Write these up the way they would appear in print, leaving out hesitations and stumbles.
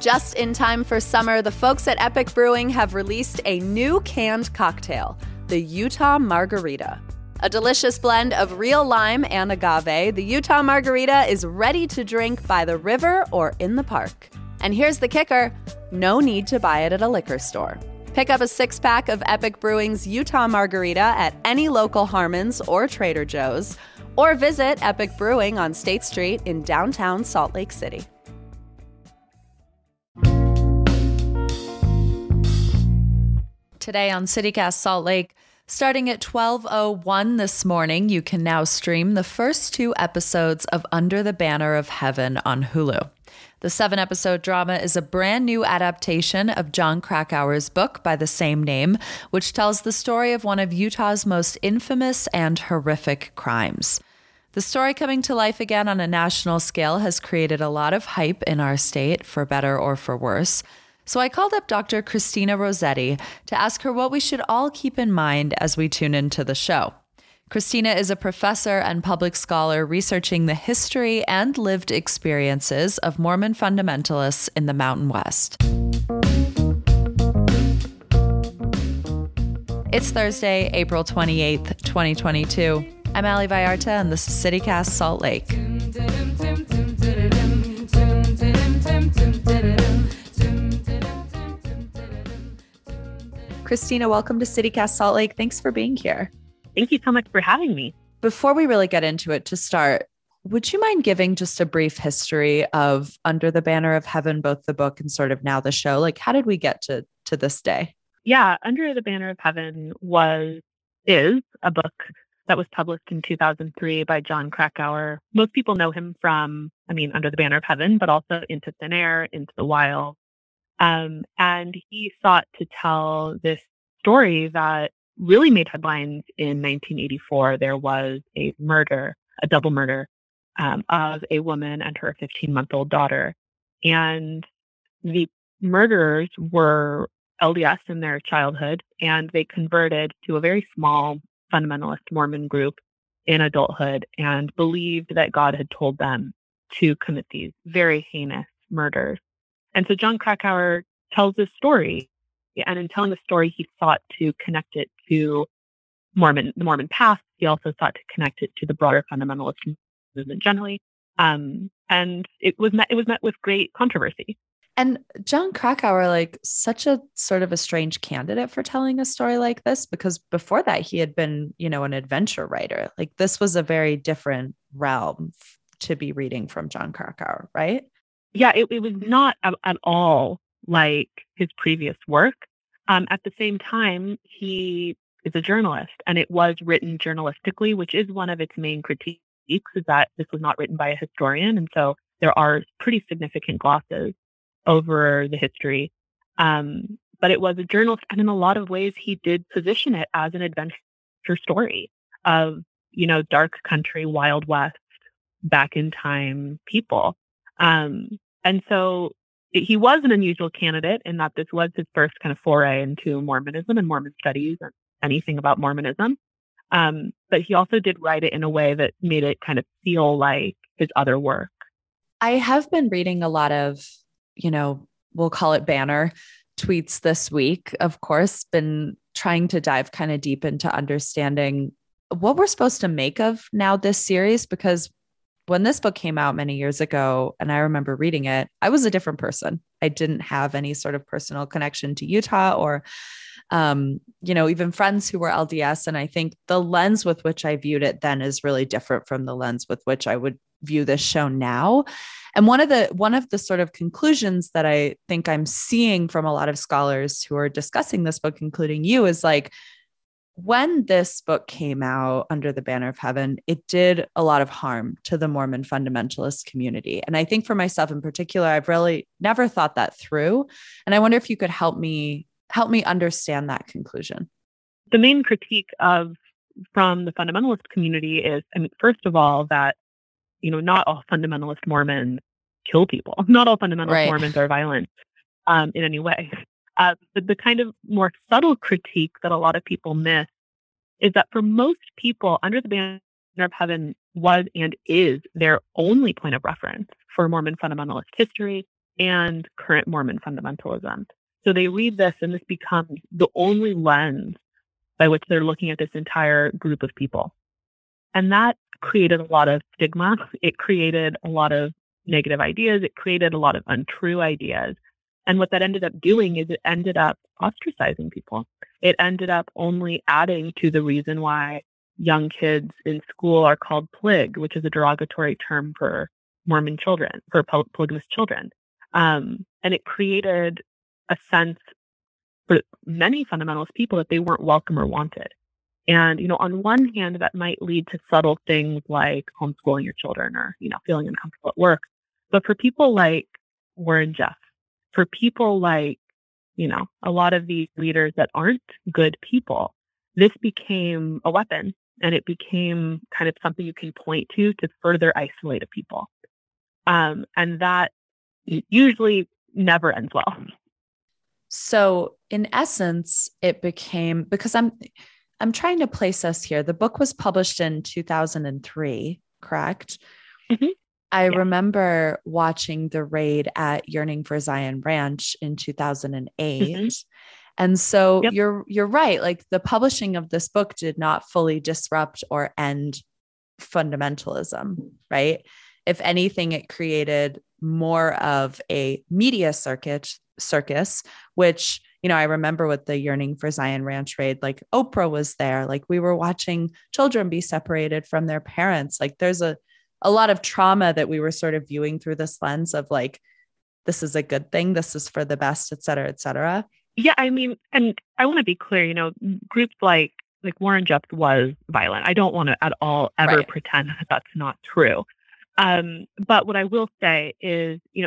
Just in time for summer, the folks at Epic Brewing have released a new canned cocktail, the Utah Margarita. A delicious blend of real lime and agave, the Utah Margarita is ready to drink by the river or in the park. And here's the kicker, no need to buy it at a liquor store. Pick up a 6-pack of Epic Brewing's Utah Margarita at any local Harmon's or Trader Joe's, or visit Epic Brewing on State Street in downtown Salt Lake City. Today on CityCast Salt Lake, starting at 12:01 this morning, you can now stream the first 2 episodes of Under the Banner of Heaven on Hulu. The 7-episode drama is a brand new adaptation of Jon Krakauer's book by the same name, which tells the story of one of Utah's most infamous and horrific crimes. The story coming to life again on a national scale has created a lot of hype in our state, for better or for worse. So I called up Dr. Christina Rossetti to ask her what we should all keep in mind as we tune into the show. Christina is a professor and public scholar researching the history and lived experiences of Mormon fundamentalists in the Mountain West. It's Thursday, April 28th, 2022. I'm Ali Vallarta, and this is CityCast Salt Lake. Christina, welcome to CityCast Salt Lake. Thanks for being here. Thank you so much for having me. Before we really get into it, to start, would you mind giving just a brief history of Under the Banner of Heaven, both the book and sort of now the show? Like, how did we get to this day? Yeah, Under the Banner of Heaven is a book that was published in 2003 by Jon Krakauer. Most people know him from, Under the Banner of Heaven, but also Into Thin Air, Into the Wild. And he sought to tell this story that really made headlines in 1984. There was a double murder of a woman and her 15-month-old daughter. And the murderers were LDS in their childhood, and they converted to a very small fundamentalist Mormon group in adulthood and believed that God had told them to commit these very heinous murders. And so Jon Krakauer tells this story. And in telling the story, he sought to connect it to the Mormon past. He also sought to connect it to the broader fundamentalist movement generally. And it was met with great controversy. And Jon Krakauer, such a sort of a strange candidate for telling a story like this, because before that he had been, an adventure writer. This was a very different realm to be reading from Jon Krakauer, right? Yeah, it was not at all like his previous work. At the same time, he is a journalist, and it was written journalistically, which is one of its main critiques, is that this was not written by a historian. And so there are pretty significant glosses over the history. But it was a journalist, and in a lot of ways, he did position it as an adventure story of, dark country, Wild West, back in time people. And so he was an unusual candidate in that this was his first kind of foray into Mormonism and Mormon studies and anything about Mormonism. But he also did write it in a way that made it kind of feel like his other work. I have been reading a lot of, we'll call it banner tweets this week. Of course, been trying to dive kind of deep into understanding what we're supposed to make of now this series, because when this book came out many years ago, and I remember reading it, I was a different person. I didn't have any sort of personal connection to Utah or, even friends who were LDS. And I think the lens with which I viewed it then is really different from the lens with which I would view this show now. And one of the sort of conclusions that I think I'm seeing from a lot of scholars who are discussing this book, including you, is when this book came out, Under the Banner of Heaven, it did a lot of harm to the Mormon fundamentalist community. And I think for myself in particular, I've really never thought that through. And I wonder if you could help me understand that conclusion. The main critique from the fundamentalist community is, first of all, that, not all fundamentalist Mormons kill people. Not all fundamentalist Mormons are violent in any way. But the kind of more subtle critique that a lot of people miss is that for most people, Under the Banner of Heaven was and is their only point of reference for Mormon fundamentalist history, and current Mormon fundamentalism. So they read this, and this becomes the only lens by which they're looking at this entire group of people. And that created a lot of stigma. It created a lot of negative ideas. It created a lot of untrue ideas. And what that ended up doing is it ended up ostracizing people. It ended up only adding to the reason why young kids in school are called plig, which is a derogatory term for Mormon children, for polygamous children. And it created a sense for many fundamentalist people that they weren't welcome or wanted. And, on one hand, that might lead to subtle things like homeschooling your children or, feeling uncomfortable at work. But for people like Warren Jeffs, for people like, a lot of these leaders that aren't good people, this became a weapon, and it became kind of something you can point to further isolate a people. And that usually never ends well. So in essence, it became, because I'm trying to place us here. The book was published in 2003, correct? Mm-hmm. I remember watching the raid at Yearning for Zion Ranch in 2008. Mm-hmm. And so you're right. Like, the publishing of this book did not fully disrupt or end fundamentalism, right? If anything, it created more of a media circus, which, I remember with the Yearning for Zion Ranch raid, like Oprah was there. Like, we were watching children be separated from their parents. Like, there's a lot of trauma that we were sort of viewing through this lens of like, this is a good thing. This is for the best, et cetera, et cetera. Yeah. I mean, and I want to be clear, groups like Warren Jeffs was violent. I don't want to at all ever pretend that that's not true. But what I will say is, in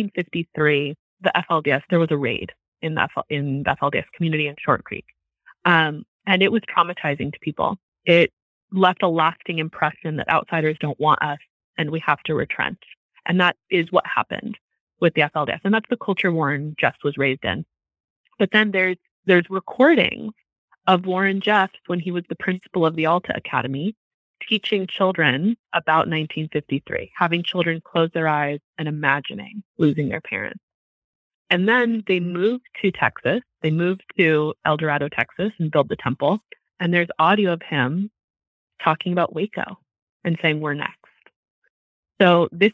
1953, the FLDS, there was a raid in the FLDS community in Short Creek. And it was traumatizing to people. It left a lasting impression that outsiders don't want us and we have to retrench. And that is what happened with the FLDS. And that's the culture Warren Jeffs was raised in. But then there's recordings of Warren Jeffs when he was the principal of the Alta Academy, teaching children about 1953, having children close their eyes and imagining losing their parents. And then they moved to Texas. They moved to El Dorado, Texas, and built the temple. And there's audio of him talking about Waco and saying, "We're next." So this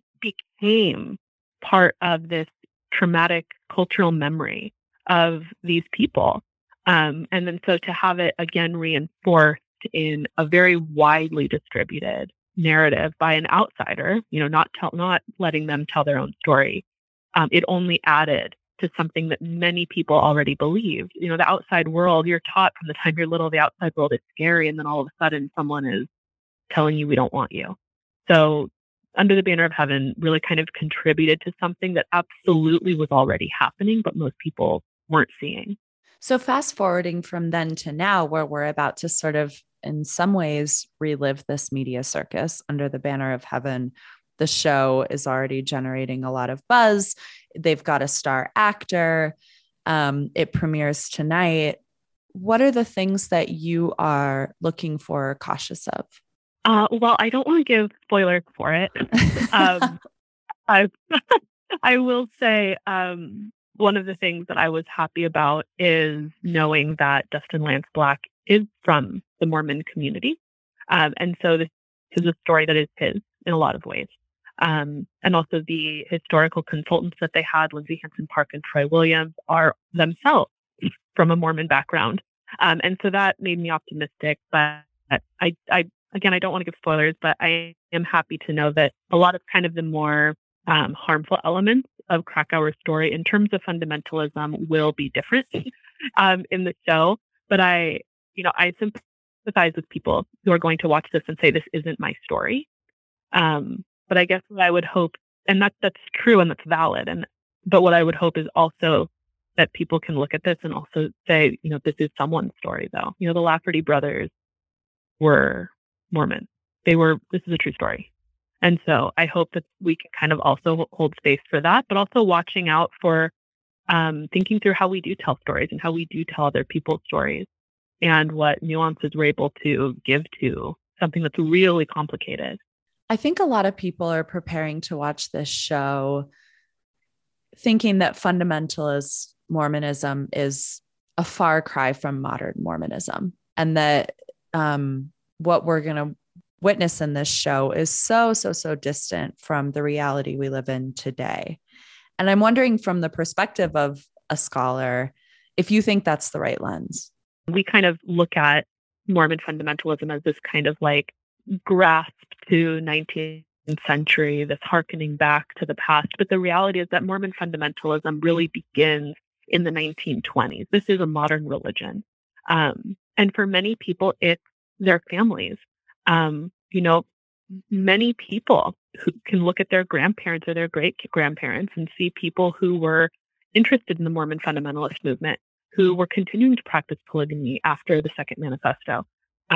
became part of this traumatic cultural memory of these people. And then so to have it again reinforced in a very widely distributed narrative by an outsider, not letting them tell their own story, it only added to something that many people already believed. The outside world, you're taught from the time you're little, the outside world is scary, and then all of a sudden someone is telling you we don't want you. So Under the Banner of Heaven really kind of contributed to something that absolutely was already happening, but most people weren't seeing. So fast forwarding from then to now, where we're about to sort of, in some ways, relive this media circus, Under the Banner of Heaven, the show is already generating a lot of buzz. They've got a star actor. It premieres tonight. What are the things that you are looking for or cautious of? Well, I don't want to give spoilers for it. I will say one of the things that I was happy about is knowing that Dustin Lance Black is from the Mormon community. And so this is a story that is his in a lot of ways. And also the historical consultants that they had, Lindsay Hanson Park and Troy Williams, are themselves from a Mormon background. And so that made me optimistic. But I don't want to give spoilers, but I am happy to know that a lot of kind of the more harmful elements of Krakauer's story in terms of fundamentalism will be different in the show. But I sympathize with people who are going to watch this and say, this isn't my story. But I guess what I would hope, and that's true and that's valid. But what I would hope is also that people can look at this and also say, this is someone's story though. The Lafferty brothers were Mormon. This is a true story. And so I hope that we can kind of also hold space for that, but also watching out for thinking through how we do tell stories and how we do tell other people's stories and what nuances we're able to give to something that's really complicated. I think a lot of people are preparing to watch this show thinking that fundamentalist Mormonism is a far cry from modern Mormonism, and that what we're going to witness in this show is so distant from the reality we live in today. And I'm wondering, from the perspective of a scholar, if you think that's the right lens. We kind of look at Mormon fundamentalism as this kind of like grasp to 19th century, this hearkening back to the past. But the reality is that Mormon fundamentalism really begins in the 1920s. This is a modern religion. And for many people, it's their families. Many people who can look at their grandparents or their great grandparents and see people who were interested in the Mormon fundamentalist movement, who were continuing to practice polygamy after the Second Manifesto.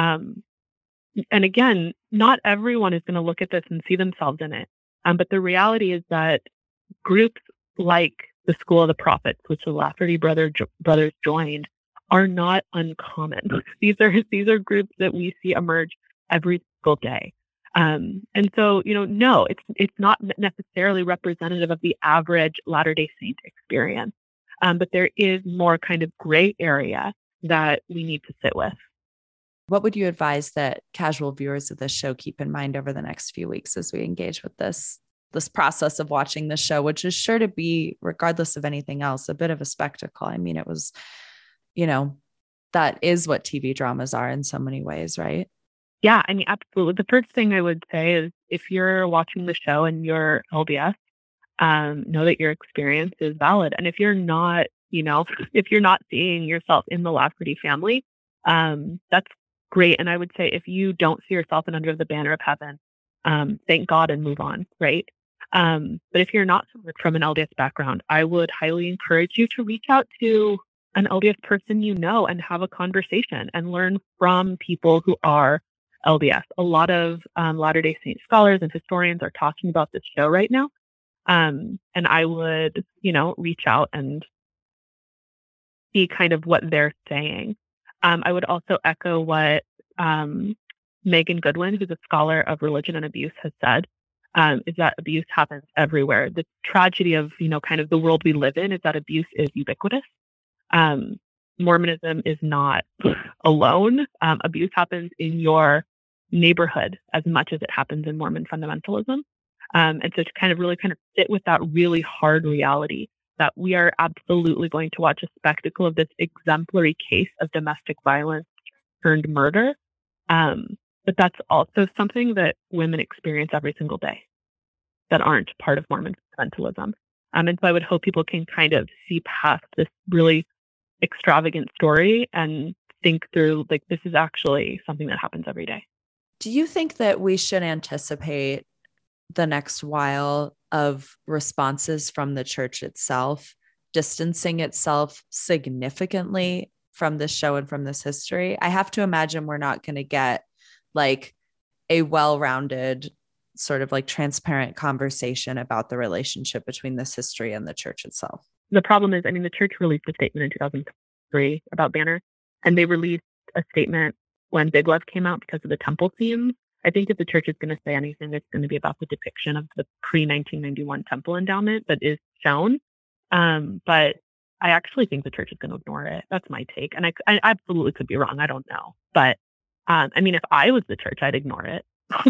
And again, not everyone is going to look at this and see themselves in it. But the reality is that groups like the School of the Prophets, which the Lafferty brothers joined, are not uncommon. These are groups that we see emerge every single day. And so, no, it's not necessarily representative of the average Latter-day Saint experience. But there is more kind of gray area that we need to sit with. What would you advise that casual viewers of this show keep in mind over the next few weeks as we engage with this process of watching the show, which is sure to be, regardless of anything else, a bit of a spectacle? I mean, it was, that is what TV dramas are in so many ways, right? Yeah, I mean, absolutely. The first thing I would say is, if you're watching the show and you're LDS, know that your experience is valid. And if you're not, if you're not seeing yourself in the Lafferty family, that's great. And I would say, if you don't see yourself in Under the Banner of Heaven, thank God and move on, right? But if you're not from an LDS background, I would highly encourage you to reach out to an LDS person and have a conversation and learn from people who are LDS. A lot of Latter-day Saint scholars and historians are talking about this show right now. And I would, reach out and see kind of what they're saying. I would also echo what Megan Goodwin, who's a scholar of religion and abuse, has said, is that abuse happens everywhere. The tragedy of, kind of the world we live in is that abuse is ubiquitous. Mormonism is not alone. Abuse happens in your neighborhood as much as it happens in Mormon fundamentalism. And so to kind of sit with that really hard reality that we are absolutely going to watch a spectacle of this exemplary case of domestic violence turned murder. But that's also something that women experience every single day that aren't part of Mormon fundamentalism. And so I would hope people can kind of see past this really extravagant story and think through, like, this is actually something that happens every day. Do you think that we should anticipate the next while of responses from the church itself, distancing itself significantly from this show and from this history? I have to imagine we're not going to get like a well-rounded, sort of like transparent conversation about the relationship between this history and the church itself. The problem is, the church released a statement in 2003 about Banner, and they released a statement when Big Love came out because of the temple themes. I think if the church is going to say anything, it's going to be about the depiction of the pre-1991 temple endowment that is shown. But I actually think the church is going to ignore it. That's my take. And I absolutely could be wrong. I don't know. But if I was the church, I'd ignore it.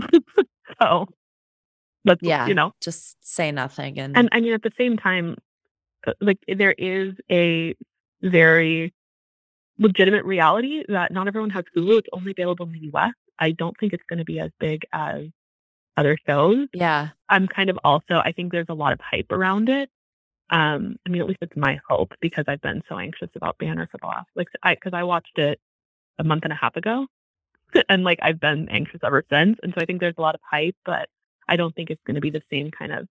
So let's, just say nothing. And at the same time, like, there is a very legitimate reality that not everyone has Hulu. It's only available in the US. I don't think it's going to be as big as other shows. Yeah. I'm kind of also, I think there's a lot of hype around it. At least it's my hope, because I've been so anxious about Banner for the last, because I watched it a month and a half ago, and I've been anxious ever since. And so I think there's a lot of hype, but I don't think it's going to be the same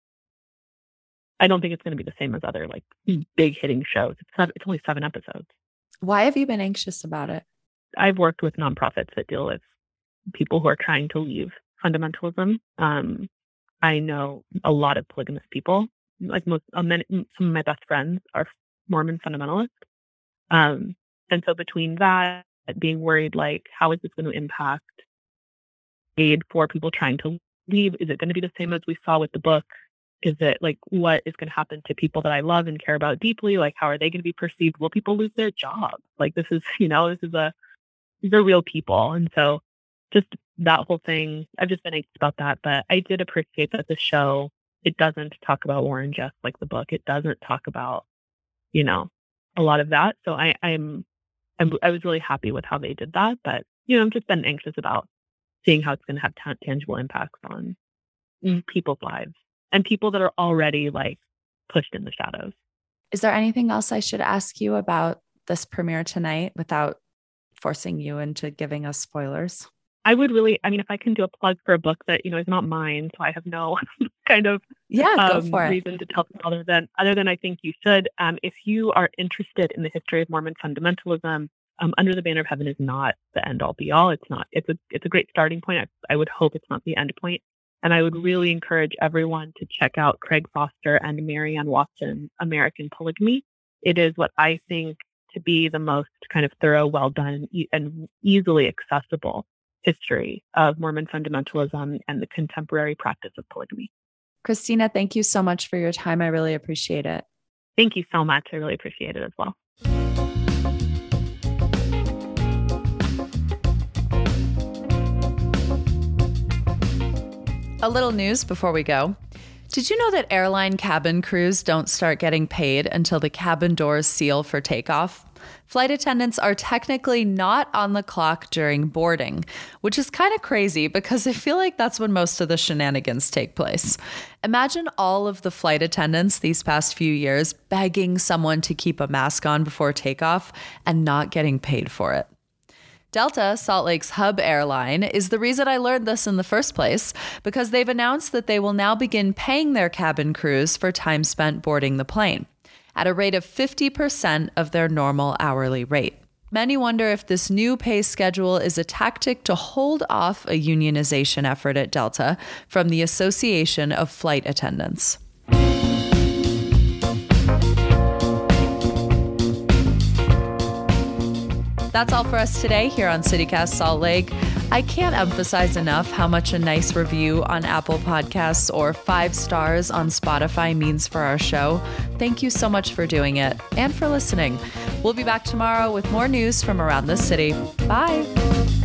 I don't think it's going to be the same as other big hitting shows. It's only 7 episodes. Why have you been anxious about it? I've worked with nonprofits that deal with people who are trying to leave fundamentalism. I know a lot of polygamous people. Some of my best friends are Mormon fundamentalists. And so between that, being worried, how is this going to impact aid for people trying to leave? Is it going to be the same as we saw with the book Is it like, what is going to happen to people that I love and care about deeply? Like, how are they going to be perceived? Will people lose their jobs? Like, these are real people. And so just that whole thing, I've just been anxious about that. But I did appreciate that the show, it doesn't talk about Warren Jeffs like the book. It doesn't talk about, a lot of that. So I was really happy with how they did that. But, I've just been anxious about seeing how it's going to have tangible impacts on people's lives and people that are already like pushed in the shadows. Is there anything else I should ask you about this premiere tonight without forcing you into giving us spoilers? I would really, if I can do a plug for a book that, is not mine, so I have no kind of go for it. Reason to tell them other than I think you should. If you are interested in the history of Mormon fundamentalism, Under the Banner of Heaven is not the end all be all. It's not. It's a great starting point. I would hope it's not the end point. And I would really encourage everyone to check out Craig Foster and Marianne Watson, American Polygamy. It is what I think to be the most kind of thorough, well done, and easily accessible history of Mormon fundamentalism and the contemporary practice of polygamy. Christina, thank you so much for your time. I really appreciate it. Thank you so much. I really appreciate it as well. A little news before we go. Did you know that airline cabin crews don't start getting paid until the cabin doors seal for takeoff? Flight attendants are technically not on the clock during boarding, which is kind of crazy because I feel like that's when most of the shenanigans take place. Imagine all of the flight attendants these past few years begging someone to keep a mask on before takeoff and not getting paid for it. Delta, Salt Lake's hub airline, is the reason I learned this in the first place, because they've announced that they will now begin paying their cabin crews for time spent boarding the plane, at a rate of 50% of their normal hourly rate. Many wonder if this new pay schedule is a tactic to hold off a unionization effort at Delta from the Association of Flight Attendants. That's all for us today here on CityCast Salt Lake. I can't emphasize enough how much a nice review on Apple Podcasts or 5 stars on Spotify means for our show. Thank you so much for doing it and for listening. We'll be back tomorrow with more news from around the city. Bye.